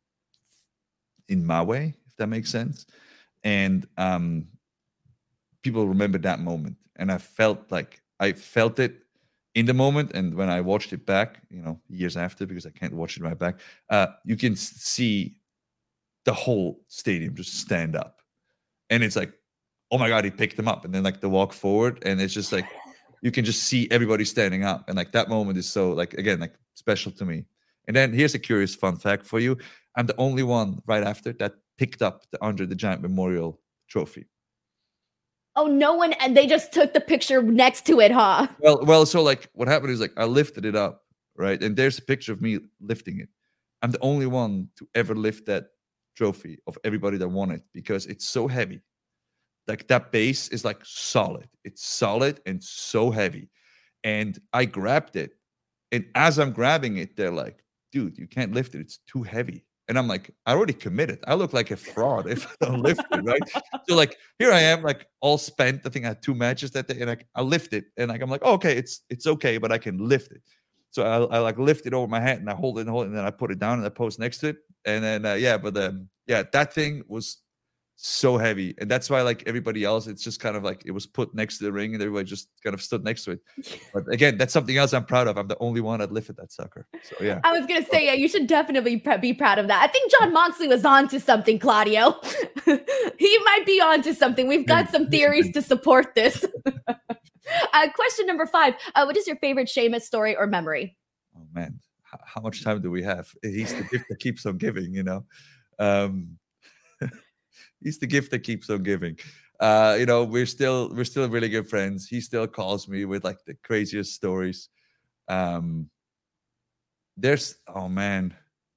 in my way, if that makes sense. And um, people remember that moment, and I felt like I felt it in the moment. And when I watched it back, you know, years after, because I can't watch it right back, uh, you can see the whole stadium just stand up, and it's like, oh my god, he picked them up, and then like the walk forward, and it's just like you can just see everybody standing up, and like that moment is so like again like special to me. And then here's a curious fun fact for you: I'm the only one right after that picked up the Andre the Giant Memorial Trophy. Oh, no one, and they just took the picture next to it, huh? Well, well, so like what happened is like I lifted it up, right? And there's a picture of me lifting it. I'm the only one to ever lift that trophy of everybody that won it because it's so heavy. Like that base is like solid. It's solid and so heavy. And I grabbed it. And as I'm grabbing it, they're like, dude, you can't lift it. It's too heavy. And I'm like, I already committed. I look like a fraud if I don't lift it, right? So like here I am, like all spent. I think I had two matches that day, and I, I lift it, and like I'm like, oh, okay, it's it's okay, but I can lift it. So I, I like lift it over my head, and I hold it and hold it, and then I put it down, and I post next to it, and then uh, yeah, but um, yeah, that thing was so heavy, and that's why like everybody else, it's just kind of like it was put next to the ring, and everybody just kind of stood next to it. But again, that's something else I'm proud of. I'm the only one that lifted that sucker. So yeah, I was gonna say, yeah, you should definitely be proud of that. I think Jon Moxley was onto something, Claudio. He might be onto something. We've got some theories to support this. uh, question number five: uh, what is your favorite Sheamus story or memory? Oh man, H- how much time do we have? He's the gift that keeps on giving, you know. Um, He's the gift that keeps on giving. Uh, you know, we're still we're still really good friends. He still calls me with like the craziest stories. Um, there's oh man,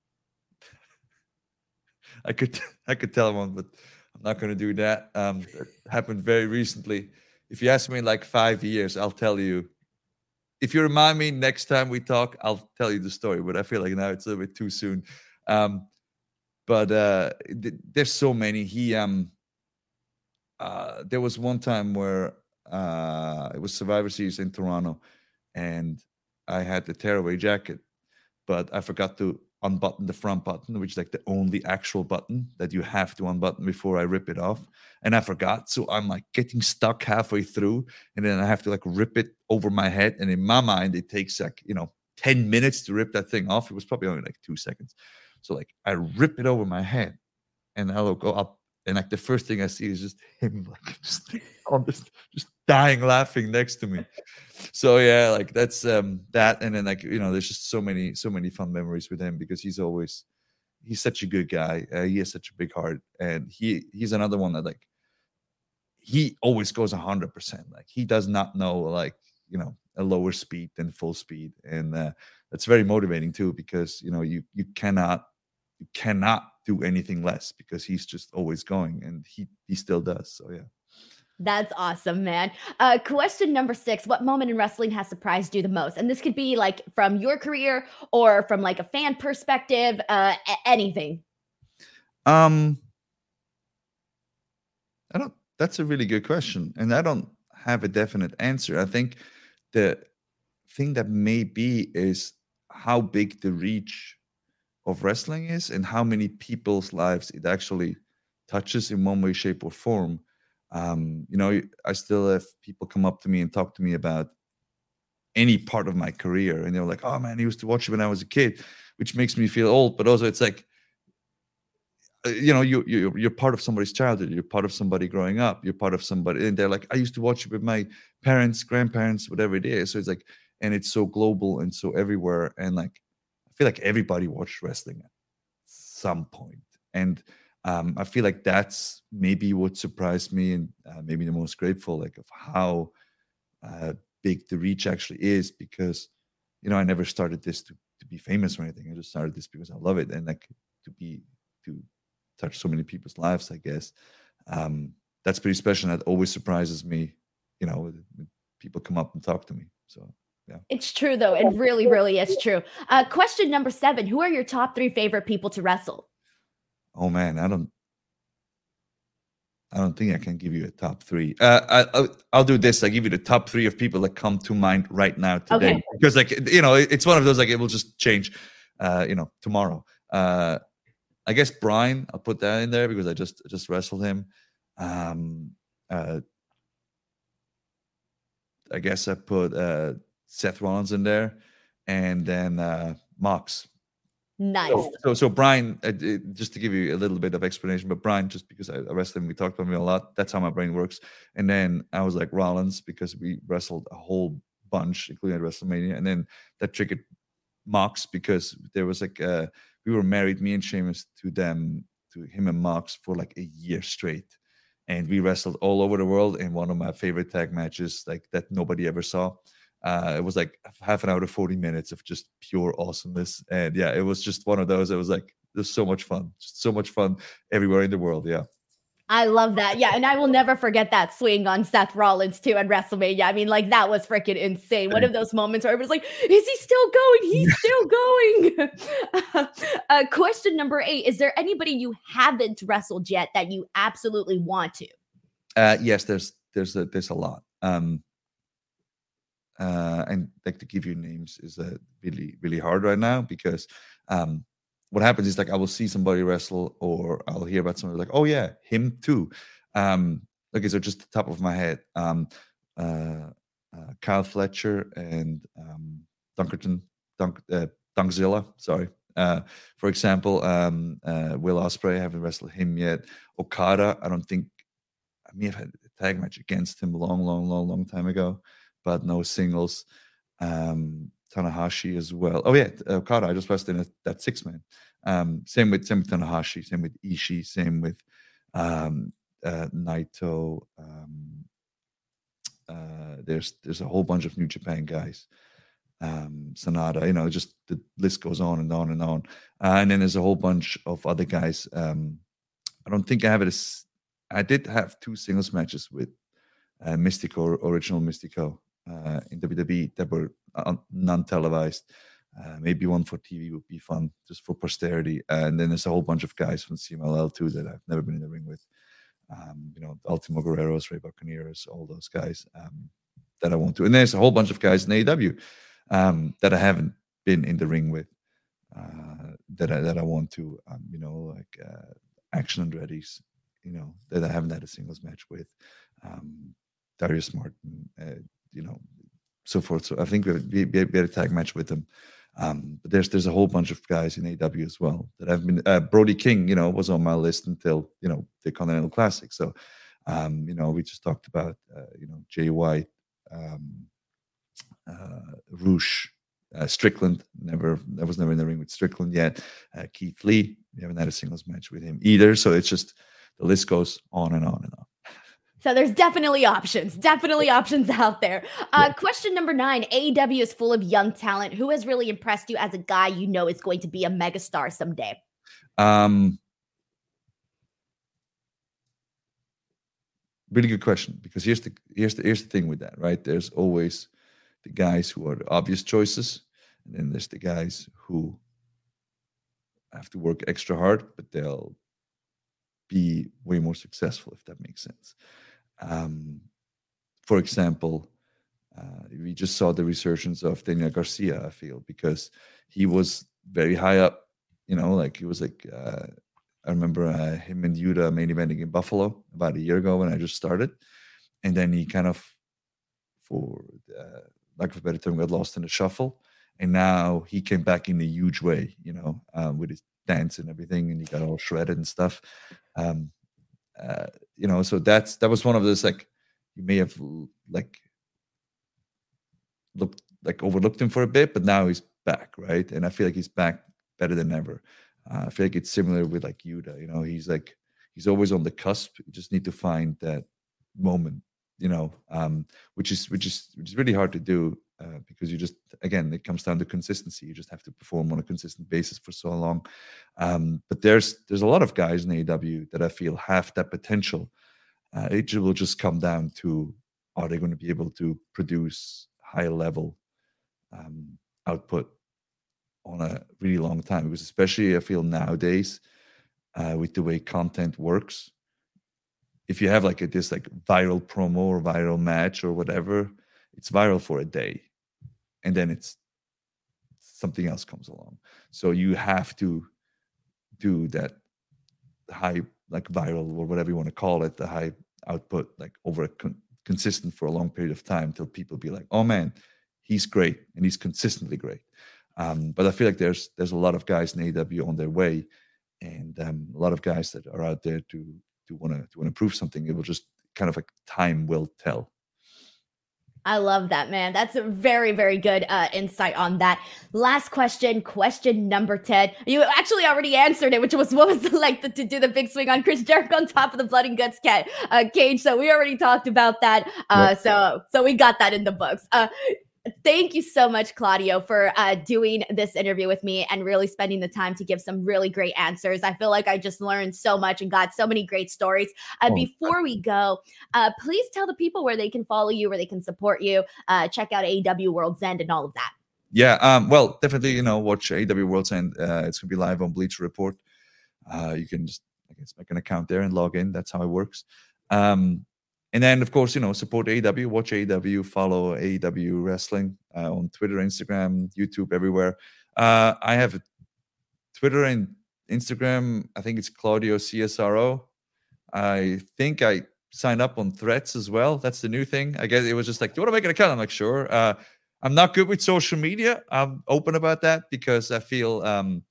I could I could tell one, but I'm not going to do that. Um, that happened very recently. If you ask me in like five years, I'll tell you. If you remind me next time we talk, I'll tell you the story. But I feel like now it's a little bit too soon. Um, but uh, th- there's so many. He um, uh, there was one time where uh, it was Survivor Series in Toronto, and I had the tearaway jacket, but I forgot to unbutton the front button, which is like the only actual button that you have to unbutton before I rip it off. And I forgot. So I'm like getting stuck halfway through, and then I have to like rip it over my head. And in my mind, it takes like, you know, ten minutes to rip that thing off. It was probably only like two seconds. So like I rip it over my head, and I'll go up, and like the first thing I see is just him like just on this, just dying laughing next to me. So yeah, like that's um that, and then like, you know, there's just so many so many fun memories with him because he's always he's such a good guy. Uh, he has such a big heart, and he he's another one that like he always goes one hundred percent. Like he does not know like, you know, a lower speed than full speed, and uh, that's very motivating too, because you know you you cannot you cannot do anything less because he's just always going, and he he still does. So yeah. That's awesome, man. Uh, question number six: what moment in wrestling has surprised you the most? And this could be like from your career or from like a fan perspective, uh, a- anything. Um, I don't. That's a really good question, and I don't have a definite answer. I think the thing that may be is how big the reach of wrestling is and how many people's lives it actually touches in one way, shape, or form. Um, you know, I still have people come up to me and talk to me about any part of my career, and they're like, "Oh man, I used to watch you when I was a kid," which makes me feel old. But also, it's like, uh, you know, you you you're part of somebody's childhood. You're part of somebody growing up. You're part of somebody, and they're like, "I used to watch you with my parents, grandparents, whatever it is." So it's like, and it's so global and so everywhere, and like, I feel like everybody watched wrestling at some point, and um, I feel like that's maybe what surprised me, and uh, maybe the most grateful, like of how uh, big the reach actually is. Because, you know, I never started this to to be famous or anything. I just started this because I love it, and like to be to touch so many people's lives, I guess. Um, that's pretty special. And that always surprises me, you know, when when people come up and talk to me. So, yeah. It's true, though. It really, really is true. Uh, question number seven. Who are your top three favorite people to wrestle? Oh man, I don't, I don't think I can give you a top three. Uh, I, I'll, I'll do this. I give you the top three of people that come to mind right now today, Okay. because, like, you know, it- it's one of those, like, it will just change, uh, you know, tomorrow. Uh, I guess Brian, I'll put that in there because I just just wrestled him. Um, uh, I guess I put uh, Seth Rollins in there, and then uh, Mox. Nice. So, so, so Brian, uh, uh, just to give you a little bit of explanation, but Brian, just because I I wrestled him, we talked about him a lot. That's how my brain works. And then I was like Rollins because we wrestled a whole bunch, including at WrestleMania. And then that triggered Mox because there was like uh, we were married, me and Sheamus, to them, to him and Mox for like a year straight, and we wrestled all over the world in one of my favorite tag matches, like that nobody ever saw. Uh, it was like half an hour to forty minutes of just pure awesomeness, and yeah, it was just one of those. It was like there's so much fun, just so much fun everywhere in the world. Yeah. I love that. Yeah. And I will never forget that swing on Seth Rollins too at WrestleMania. I mean, like that was freaking insane. One of those moments where it was like, is he still going? He's still going. uh, question number eight. Is there anybody you haven't wrestled yet that you absolutely want to? Uh, yes, there's there's a, there's a lot. Um, uh, and like to give you names is uh, really really hard right now because um, what happens is like I will see somebody wrestle or I'll hear about somebody like, oh yeah, him too. Um, okay, so just the top of my head, um, uh, uh, Kyle Fletcher and um, Dunkerton, Dunk, uh, Dunkzilla, sorry. Uh, for example, um, uh, Will Ospreay, I haven't wrestled him yet. Okada, I don't think, I mean, I've had a tag match against him a long, long, long, long time ago, but no singles. Um, Tanahashi as well. Oh yeah, Okada. I just wrestled in a, that six man. Um, same with same with Tanahashi. Same with Ishii. Same with um, uh, Naito. Um, uh, there's there's a whole bunch of New Japan guys. Um, Sanada. You know, just the list goes on and on and on. Uh, and then there's a whole bunch of other guys. Um, I don't think I have it as. I did have two singles matches with uh, Mystico, original Mystico, uh, in W W E that were uh, non-televised. Uh, maybe one for T V would be fun, just for posterity. Uh, and then there's a whole bunch of guys from C M L L too that I've never been in the ring with. Um, you know, Ultimo Guerreros, Ray Buccaneers, all those guys um, that I want to. And there's a whole bunch of guys in A E W um, that I haven't been in the ring with uh, that I that I want to. Um, you know, like uh, Action Andretti's, you know, that I haven't had a singles match with. Um, Darius Martin, uh, you know, so forth. So I think we, we, we had a tag match with them. Um, but there's there's a whole bunch of guys in A E W as well that have been. Uh, Brody King, you know, was on my list until you know the Continental Classic. So, um, you know, we just talked about uh, you know Jay White, um, uh, Roosh, uh, Strickland. Never, I was never in the ring with Strickland yet. Uh, Keith Lee, we haven't had a singles match with him either. So it's just the list goes on and on and on. So there's definitely options, definitely options out there. Uh, yeah. Question number nine, A E W is full of young talent. Who has really impressed you as a guy you know is going to be a megastar someday? Um, really good question, because here's the, here's the, here's the thing with that, right? There's always the guys who are the obvious choices, and then there's the guys who have to work extra hard, but they'll be way more successful, if that makes sense. Um, for example, uh, we just saw the resurgence of Daniel Garcia, I feel, because he was very high up, you know, like he was like uh, I remember uh, him and Yuta main eventing in Buffalo about a year ago when I just started, and then he kind of, for uh, lack of a better term, got lost in the shuffle, and now he came back in a huge way, you know, um, with his dance and everything, and he got all shredded and stuff. Um, uh, you know, so that's that was one of those, like, you may have like looked like overlooked him for a bit, but now he's back, right? And I feel like he's back better than ever. Uh, I feel like it's similar with like Yuta. You know, he's like he's always on the cusp. You just need to find that moment. You know, um, which is which is which is really hard to do uh, because you just, again, it comes down to consistency. You just have to perform on a consistent basis for so long. Um, but there's there's a lot of guys in A E W that I feel have that potential. Uh, it will just come down to, are they going to be able to produce high level um, output on a really long time? Because especially I feel nowadays uh, with the way content works, if you have like a, this like viral promo or viral match or whatever, it's viral for a day, and then it's something else comes along. So you have to do that high, like viral or whatever you want to call it, the high output, like over a con- consistent for a long period of time till people be like, oh man, he's great and he's consistently great. Um, but I feel like there's there's a lot of guys in A E W on their way, and um, a lot of guys that are out there to to want to to want to prove something. It will just kind of like time will tell. I love that, man. That's a very, very good uh, insight on that. Last question, question number ten. You actually already answered it, which was what was it like the, to do the big swing on Chris Jericho on top of the Blood and Guts cat, uh, cage. So we already talked about that. Uh, Yep. So so we got that in the books. Uh, Thank you so much, Claudio, for uh, doing this interview with me and really spending the time to give some really great answers. I feel like I just learned so much and got so many great stories. Uh, Oh, before we go, uh, please tell the people where they can follow you, where they can support you, uh, check out A E W World's End and all of that. yeah. Um, well, definitely, you know, watch A E W World's End. Uh, it's gonna be live on Bleacher Report. Uh, you can just, I guess, make an account there and log in. That's how it works. Um, and then, of course, you know, support A E W, watch A E W, follow A E W Wrestling uh, on Twitter, Instagram, YouTube, everywhere. Uh, I have a Twitter and Instagram. I think it's Claudio C S R O. I think I signed up on Threads as well. That's the new thing. I guess it was just like, do you want to make an account? I'm like, sure. Uh, I'm not good with social media. I'm open about that because I feel um,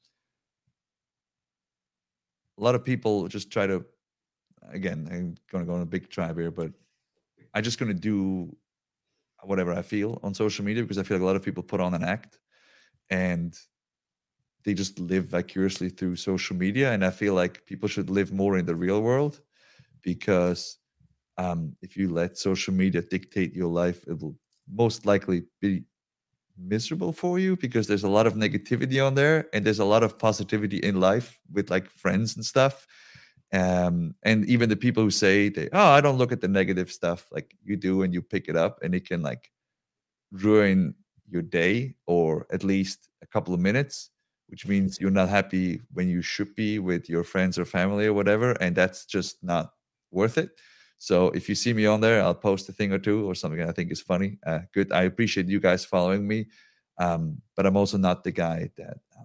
a lot of people just try to, again, I'm going to go on a big tribe here, but I'm just going to do whatever I feel on social media because I feel like a lot of people put on an act and they just live vicariously through social media. And I feel like people should live more in the real world because um, if you let social media dictate your life, it will most likely be miserable for you because there's a lot of negativity on there and there's a lot of positivity in life with like friends and stuff. Um, and even the people who say they, oh, I don't look at the negative stuff, like you do, and you pick it up, and it can like ruin your day or at least a couple of minutes, which means you're not happy when you should be with your friends or family or whatever, and that's just not worth it. So if you see me on there, I'll post a thing or two or something I think is funny. Uh, good. I appreciate you guys following me, um, but I'm also not the guy that um,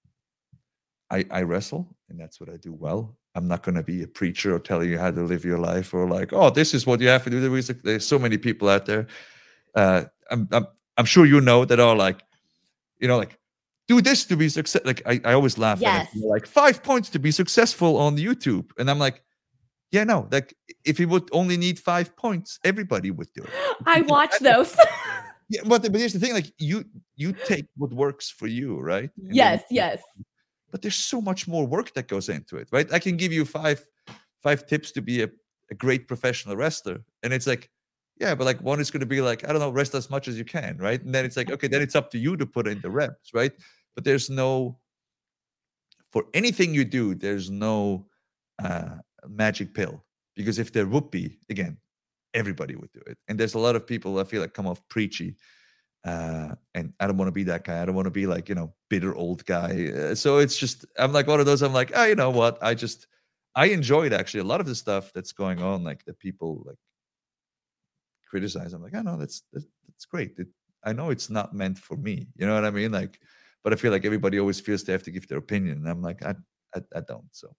I, I wrestle, and that's what I do well. I'm not going to be a preacher or telling you how to live your life or like, oh, this is what you have to do. There's so many people out there. Uh, I'm, I'm I'm sure you know that are like, you know, like do this to be success. Like I, I always laugh Yes. at it. Like five points to be successful on YouTube, and I'm like, yeah, no. Like if you would only need five points, everybody would do it. I watch those. Yeah, but, but here's the thing: like you you take what works for you, right? And then Yes, yes. but there's so much more work that goes into it, right? I can give you five five tips to be a, a great professional wrestler, and it's like, yeah, but like one is going to be like, I don't know, rest as much as you can, right? And then it's like, okay, then it's up to you to put in the reps, right? But there's no, for anything you do, there's no uh, magic pill, because if there would be, again, everybody would do it. And there's a lot of people I feel like come off preachy. Uh, and I don't want to be that guy. I don't want to be like, you know, bitter old guy. Uh, so it's just, I'm like one of those, I'm like, oh, you know what? I just, I enjoyed actually a lot of the stuff that's going on, like that people like criticize. I'm like, I know that's, that's, that's great. It, I know it's not meant for me. You know what I mean? Like, but I feel like everybody always feels they have to give their opinion. And I'm like, I, I, I don't. So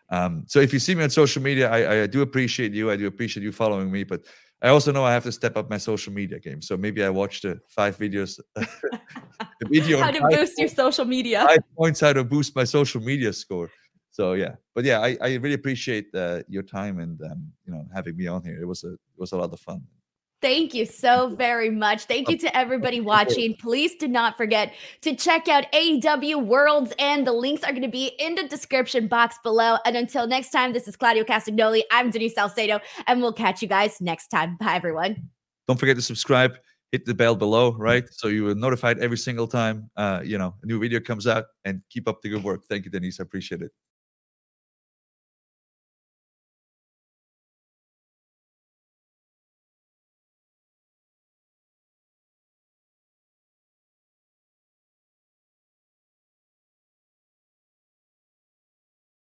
Um, so if you see me on social media, I, I do appreciate you. I do appreciate you following me, but I also know I have to step up my social media game. So maybe I watched the five videos, the video How on to five boost your points, social media. five points how to boost my social media score. So yeah, but yeah, I, I really appreciate uh, your time and um, you know, having me on here. It was a it was a lot of fun. Thank you so very much. Thank you to everybody watching. Please do not forget to check out A E W Worlds, and the links are going to be in the description box below. And until next time, this is Claudio Castagnoli. I'm Denise Salcedo, and we'll catch you guys next time. Bye, everyone. Don't forget to subscribe, hit the bell below, right? So you are notified every single time, uh, you know, a new video comes out, and keep up the good work. Thank you, Denise. I appreciate it.